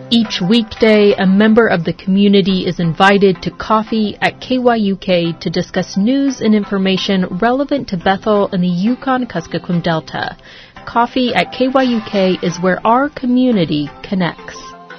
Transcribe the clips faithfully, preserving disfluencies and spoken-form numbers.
Each weekday, a member of the community is invited to coffee at K Y U K to discuss news and information relevant to Bethel and the Yukon-Kuskokwim Delta. Coffee at K Y U K is where our community connects.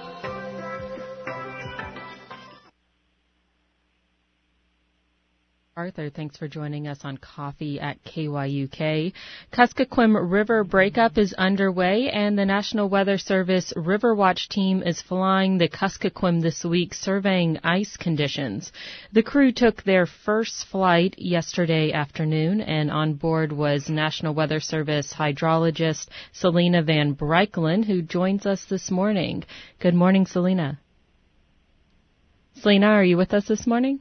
Arthur, thanks for joining us on Coffee at K Y U K. Kuskokwim River breakup is underway, and the National Weather Service River Watch team is flying the Kuskokwim this week, surveying ice conditions. The crew took their first flight yesterday afternoon, and on board was National Weather Service hydrologist Selena Van Breikelen, who joins us this morning. Good morning, Selena. Selena, are you with us this morning?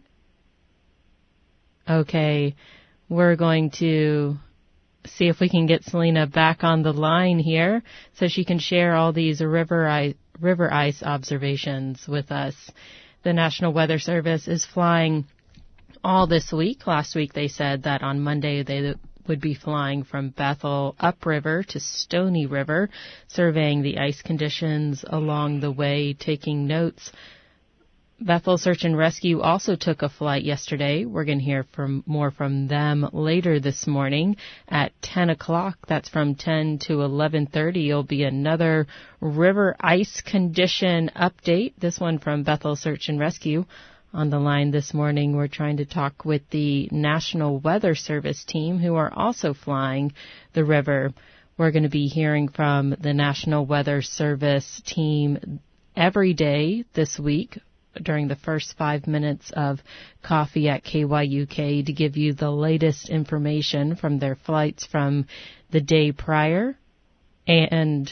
Okay, we're going to see if we can get Selena back on the line here so she can share all these river ice, river ice observations with us. The National Weather Service is flying all this week. Last week they said that on Monday they would be flying from Bethel upriver to Stony River, surveying the ice conditions along the way, taking notes. Bethel Search and Rescue also took a flight yesterday. We're going to hear from more from them later this morning at ten o'clock. That's from ten to eleven thirty. It'll be another river ice condition update, this one from Bethel Search and Rescue. On the line this morning, we're trying to talk with the National Weather Service team, who are also flying the river. We're going to be hearing from the National Weather Service team every day this week during the first five minutes of Coffee at K Y U K to give you the latest information from their flights from the day prior. And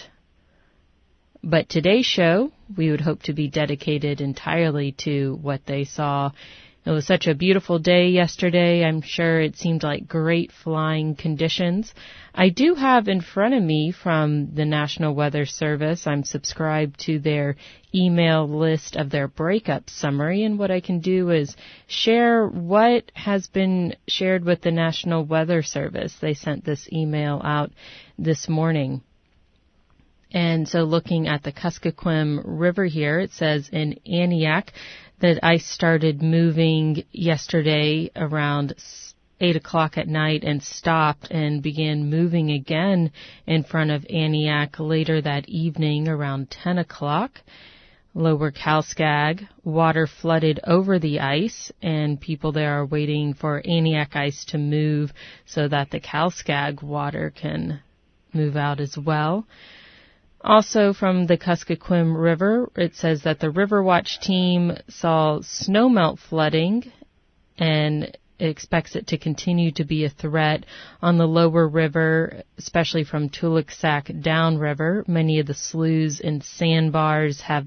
but today's show, we would hope to be dedicated entirely to what they saw. It was such a beautiful day yesterday. I'm sure it seemed like great flying conditions. I do have in front of me from the National Weather Service, I'm subscribed to their email list of their breakup summary, and what I can do is share what has been shared with the National Weather Service. They sent this email out this morning. And so looking at the Kuskokwim River here, it says in Aniak that ice started moving yesterday around eight o'clock at night and stopped and began moving again in front of Aniak later that evening around ten o'clock. Lower Kalskag, water flooded over the ice, and people there are waiting for Aniak ice to move so that the Kalskag water can move out as well. Also from the Kuskokwim River, it says that the River Watch team saw snowmelt flooding, and it expects it to continue to be a threat on the lower river, especially from Tuluksak downriver. Many of the sloughs and sandbars have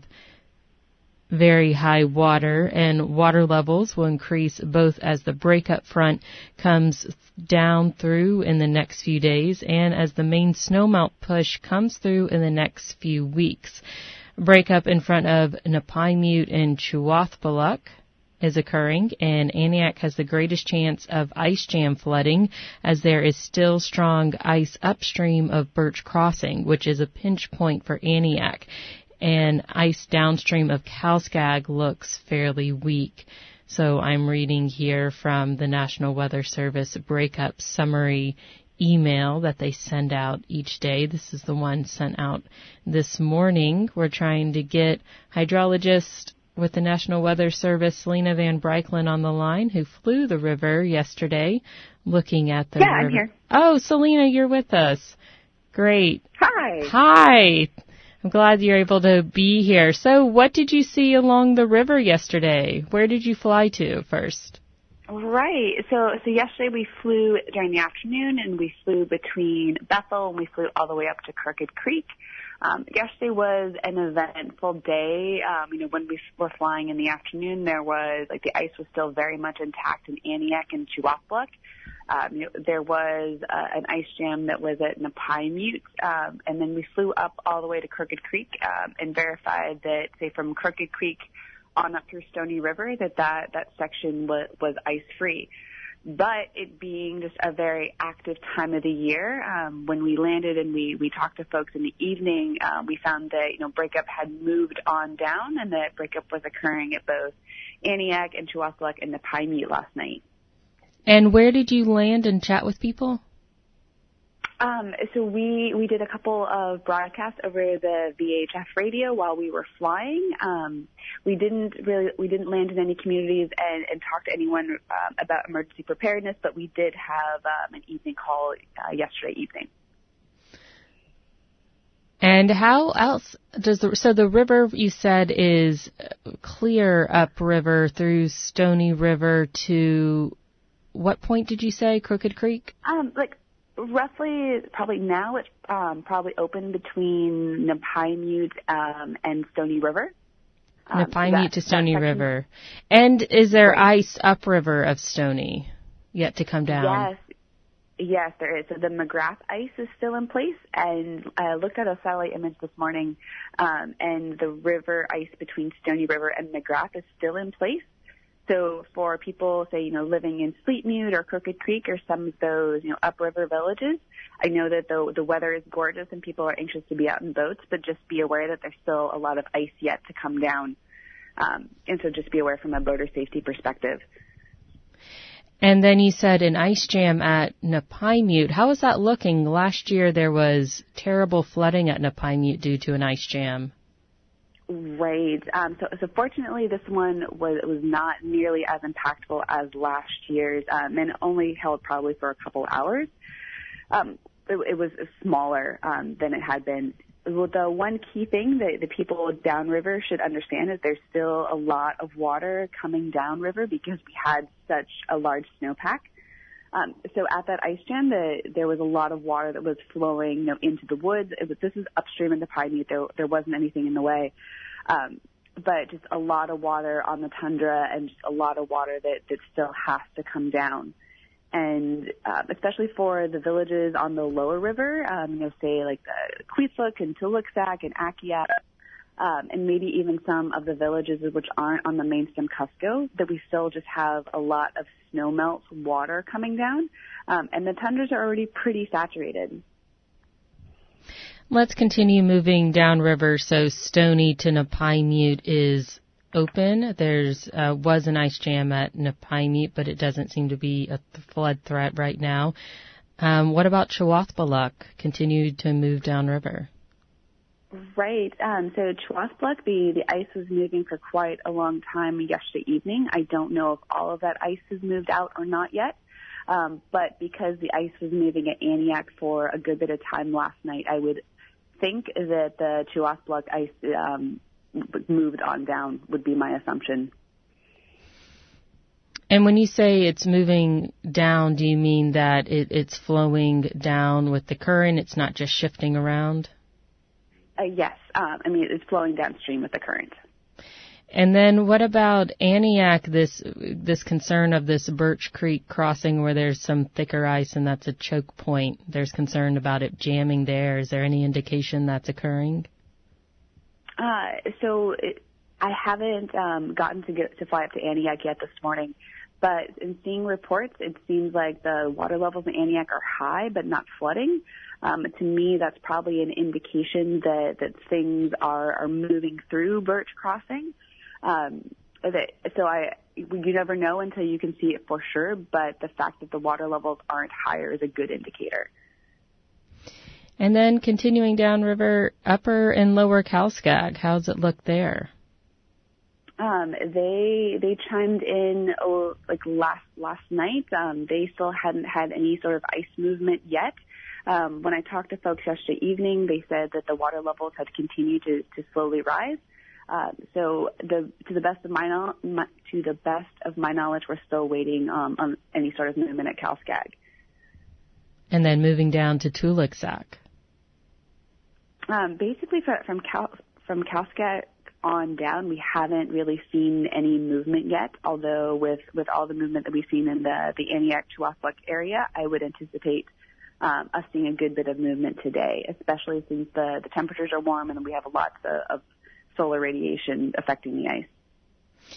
very high water, and water levels will increase both as the breakup front comes down through in the next few days and as the main snowmelt push comes through in the next few weeks. Breakup in front of Napaimute and Chuathpaluk is occurring, and Aniak has the greatest chance of ice jam flooding as there is still strong ice upstream of Birch Crossing, which is a pinch point for Aniak, and ice downstream of Kalskag looks fairly weak. So I'm reading here from the National Weather Service breakup summary email that they send out each day. This is the one sent out this morning. We're trying to get hydrologist with the National Weather Service, Selena Van Breikelen, on the line, who flew the river yesterday, looking at the yeah, river. I'm here. Oh, Selena, you're with us. Great. Hi. Hi. I'm glad you're able to be here. So what did you see along the river yesterday? Where did you fly to first? Right. So so yesterday we flew during the afternoon, and we flew between Bethel, and we flew all the way up to Crooked Creek. Um, yesterday was an eventful day. Um, you know, when we were flying in the afternoon, there was, like, the ice was still very much intact in Aniak and Chuathpaluk. Um, you know, there was uh, an ice jam that was at Napaimute, um, and then we flew up all the way to Crooked Creek um, and verified that, say, from Crooked Creek on up through Stony River, that that, that section was, was ice-free. but it being just a very active time of the year, um, when we landed and we, we talked to folks in the evening, uh, we found that, you know, breakup had moved on down and that breakup was occurring at both Aniak and Chewaspluk and Napaimute last night. And where did you land and chat with people? Um, so we, we did a couple of broadcasts over the V H F radio while we were flying. Um, we didn't really, we didn't land in any communities and, and talk to anyone um, about emergency preparedness, but we did have um, an evening call uh, yesterday evening. And how else does the, so the river you said is clear upriver through Stony River to what point did you say, Crooked Creek? Um, like, Roughly, probably now it's um, probably open between Napaimute um, and Stony River. Um, Napaimute to Stony River. And is there right. ice upriver of Stony yet to come down? Yes, yes, there is. So the McGrath ice is still in place, and I looked at a satellite image this morning, um, and the river ice between Stony River and McGrath is still in place. So for people, say, you know, living in Fleetmute or Crooked Creek or some of those, you know, upriver villages, I know that the the weather is gorgeous and people are anxious to be out in boats, but just be aware that there's still a lot of ice yet to come down. Um, and so just be aware from a boater safety perspective. And then you said an ice jam at Napaimute. How is that looking? Last year there was terrible flooding at Napaimute due to an ice jam. Right. Um, so, so fortunately, this one was was not nearly as impactful as last year's, um, and only held probably for a couple hours. Um, it, it was smaller um, than it had been. Well, the one key thing that the people downriver should understand is there's still a lot of water coming downriver because we had such a large snowpack. Um, so at that ice jam, the, there was a lot of water that was flowing, you know, into the woods. It was, this is upstream in the Napaimute. There, there wasn't anything in the way. Um, but just a lot of water on the tundra and just a lot of water that, that still has to come down. And uh, especially for the villages on the lower river, um, you know, say like the Queesluk and Tuluksak and Akiat, um, and maybe even some of the villages which aren't on the main stem Cusco, that we still just have a lot of snowmelt water coming down, um, and the tundras are already pretty saturated. Let's continue moving downriver. So Stony to Napaimute is open. There's uh, was an ice jam at Napaimute, but it doesn't seem to be a th- flood threat right now. Um, what about Chewaspluk? Continued to move downriver. Right. Um, so Chewaspluk, the, the ice was moving for quite a long time yesterday evening. I don't know if all of that ice has moved out or not yet. Um, but because the ice was moving at Aniak for a good bit of time last night, I would think that the Chewaspluk ice um, moved on down would be my assumption. And when you say it's moving down, do you mean that it, it's flowing down with the current? It's not just shifting around? Uh, yes. Um, I mean, it's flowing downstream with the current. And then what about Aniak, this this concern of this Birch Creek crossing where there's some thicker ice and that's a choke point? There's concern about it jamming there. Is there any indication that's occurring? Uh, so it, I haven't um, gotten to get to fly up to Aniak yet this morning, but in seeing reports, it seems like the water levels in Aniak are high but not flooding. Um, to me, that's probably an indication that, that things are, are moving through Birch Crossing. Um, that, so I, you never know until you can see it for sure, but the fact that the water levels aren't higher is a good indicator. And then continuing downriver, Upper and Lower Calskag, how's it look there? Um, they they chimed in oh, like last last night. Um, they still hadn't had any sort of ice movement yet. Um, when I talked to folks yesterday evening, they said that the water levels had continued to, to slowly rise. Uh, so the, to the best of my, no, my to the best of my knowledge, we're still waiting um, on any sort of movement at Calskag. And then moving down to Tuluksak. Um, basically, from Cal, from Calskag on down, we haven't really seen any movement yet. Although with, with all the movement that we've seen in the the Aniak Chewaspluk area, I would anticipate um, us seeing a good bit of movement today, especially since the, the temperatures are warm and we have lots of, of solar radiation affecting the ice.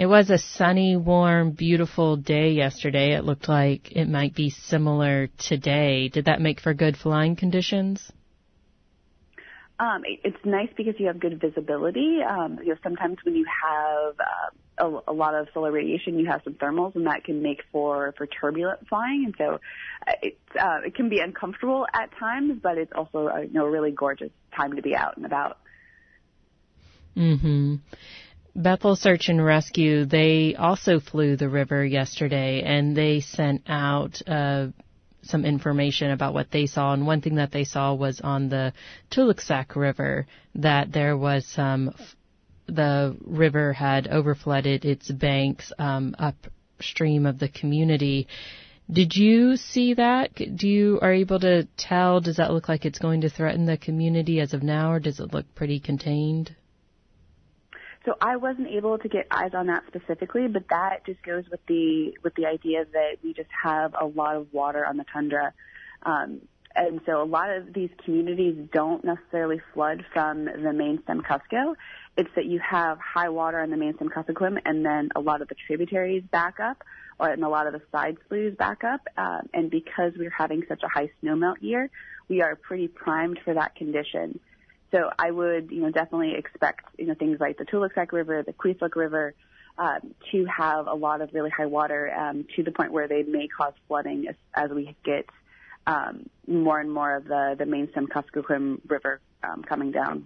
It was a sunny, warm, beautiful day yesterday. It looked like it might be similar today. Did that make for good flying conditions? Um, it, it's nice because you have good visibility. Um, you know, sometimes when you have uh, a, a lot of solar radiation, you have some thermals, and that can make for, for turbulent flying. And so uh, it, uh, it can be uncomfortable at times, but it's also a, you know, a really gorgeous time to be out and about. Mm-hmm. Bethel Search and Rescue, they also flew the river yesterday, and they sent out uh, some information about what they saw. And one thing that they saw was on the Tuluxac River that there was some, the river had overflooded its banks um, upstream of the community. Did you see that? Do you are able to tell? Does that look like it's going to threaten the community as of now, or does it look pretty contained? So I wasn't able to get eyes on that specifically, but that just goes with the with the idea that we just have a lot of water on the tundra. Um, and so a lot of these communities don't necessarily flood from the main stem Cusco. It's that you have high water on the main stem Kuskokwim, and then a lot of the tributaries back up, or and a lot of the side sloughs back up. Um, and because we're having such a high snowmelt year, we are pretty primed for that condition. So I would, you know, definitely expect, you know, things like the Tuluxac River, the Queesluk River, um, to have a lot of really high water um, to the point where they may cause flooding as, as we get um, more and more of the, the main stem Kuskokwim River um, coming down.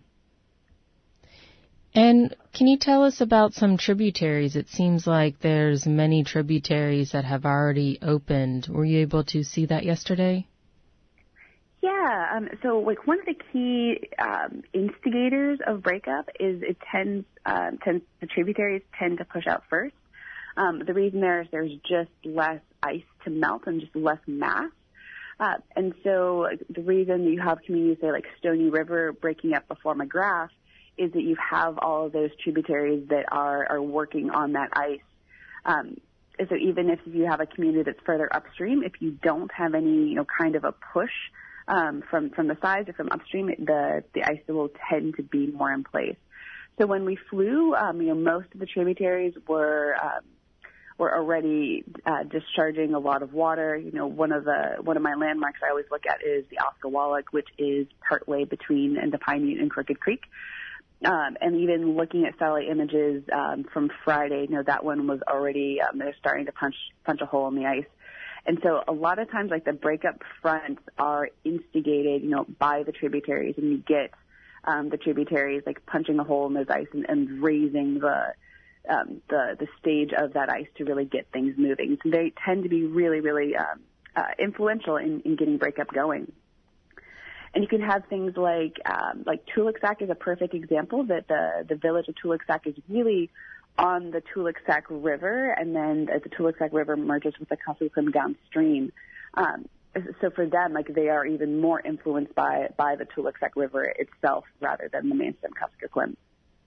And can you tell us about some tributaries? It seems like there's many tributaries that have already opened. Were you able to see that yesterday? Yeah, um, so like one of the key um, instigators of breakup is it tends, uh, tends the tributaries tend to push out first. Um, the reason there is there's just less ice to melt and just less mass. Uh, and so the reason you have communities say like Stony River breaking up before McGrath is that you have all of those tributaries that are, are working on that ice. Um, so even if you have a community that's further upstream, if you don't have any, you know, kind of a push Um, from, from the sides or from upstream, the, the ice will tend to be more in place. So when we flew, um, you know, most of the tributaries were, um, were already, uh, discharging a lot of water. You know, one of the, one of my landmarks I always look at is the Oskawalik, which is partway between Indepine and Crooked Creek. Um, and even looking at satellite images, um, from Friday, you know, that one was already, um, they're starting to punch, punch a hole in the ice. And so a lot of times, like, the breakup fronts are instigated, you know, by the tributaries, and you get um, the tributaries, like, punching a hole in those ice and, and raising the, um, the the stage of that ice to really get things moving. So they tend to be really, really um, uh, influential in, in getting breakup going. And you can have things like, um, like Tuluxac is a perfect example that the, the village of Tuluxac is really on the Tuluxac River, and then the Tuluxac River merges with the Kuskokwim downstream. Um, so for them, like, they are even more influenced by by the Tuluxac River itself rather than the main stem Kuskokwim.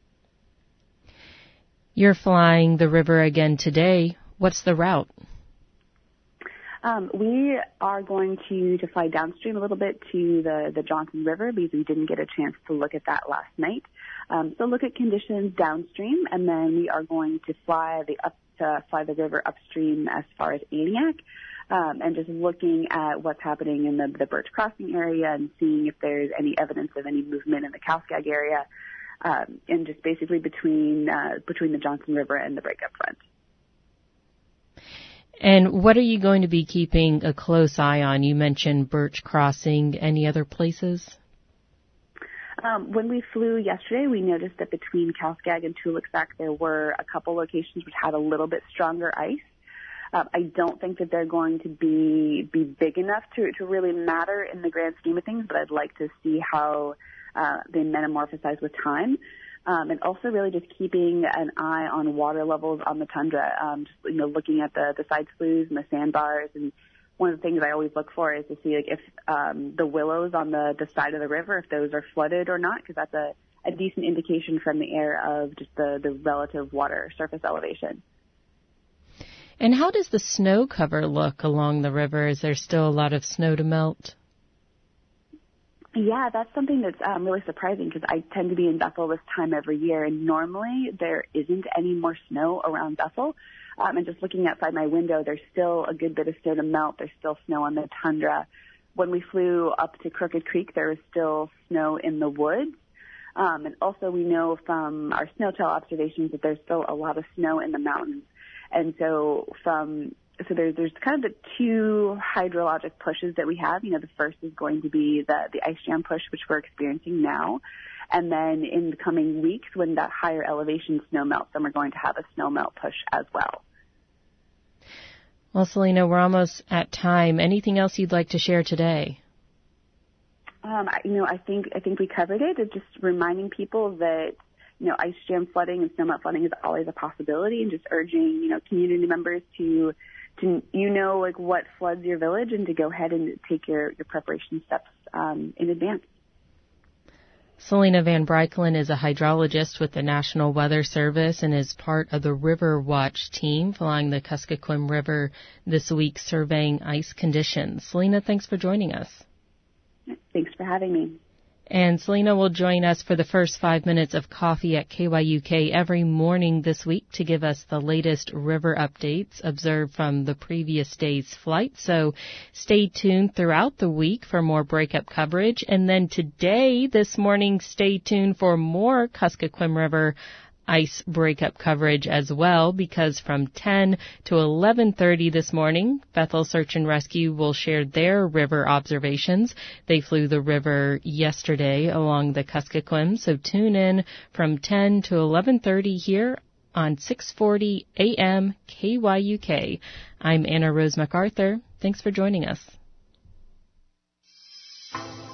You're flying the river again today. What's the route? Um, we are going to, to fly downstream a little bit to the, the Johnson River because we didn't get a chance to look at that last night. Um, so look at conditions downstream, and then we are going to fly the up to fly the river upstream as far as Aniak, um, and just looking at what's happening in the, the Birch Crossing area and seeing if there's any evidence of any movement in the Calskag area, um, and just basically between uh, between the Johnson River and the breakup front. And what are you going to be keeping a close eye on? You mentioned Birch Crossing. Any other places? Um, when we flew yesterday, we noticed that between Calskag and Tuluxac, there were a couple locations which had a little bit stronger ice. Uh, I don't think that they're going to be be big enough to, to really matter in the grand scheme of things, but I'd like to see how uh, they metamorphosize with time. Um, and also really just keeping an eye on water levels on the tundra, um, just, you know, looking at the, the side sloughs and the sandbars. And one of the things I always look for is to see, like, if um, the willows on the, the side of the river, if those are flooded or not, because that's a, a decent indication from the air of just the, the relative water surface elevation. And how does the snow cover look along the river? Is there still a lot of snow to melt? Yeah, that's something that's um, really surprising because I tend to be in Bethel this time every year, and normally there isn't any more snow around Bethel. Um, and just looking outside my window, there's still a good bit of snow to melt. There's still snow on the tundra. When we flew up to Crooked Creek, there was still snow in the woods. Um, and also we know from our snow tail observations that there's still a lot of snow in the mountains. And so from So there's, there's kind of the two hydrologic pushes that we have. You know, the first is going to be the, the ice jam push, which we're experiencing now. And then in the coming weeks, when that higher elevation snow melts, then we're going to have a snow melt push as well. Well, Selena, we're almost at time. Anything else you'd like to share today? Um, I, you know, I think I think we covered it. It's just reminding people that, you know, ice jam flooding and snowmelt flooding is always a possibility, and just urging, you know, community members to to, you know, like what floods your village, and to go ahead and take your, your preparation steps um, in advance. Selena Van Breukelen is a hydrologist with the National Weather Service and is part of the River Watch team flying the Kuskokwim River this week, surveying ice conditions. Selena, thanks for joining us. Thanks for having me. And Selena will join us for the first five minutes of coffee at K Y U K every morning this week to give us the latest river updates observed from the previous day's flight. So stay tuned throughout the week for more breakup coverage. And then today, this morning, stay tuned for more Kuskokwim River ice breakup coverage as well, because from ten to eleven thirty this morning, Bethel Search and Rescue will share their river observations. They flew the river yesterday along the Kuskokwim, so tune in from ten to eleven thirty here on six forty A M K Y U K. I'm Anna Rose MacArthur. Thanks for joining us.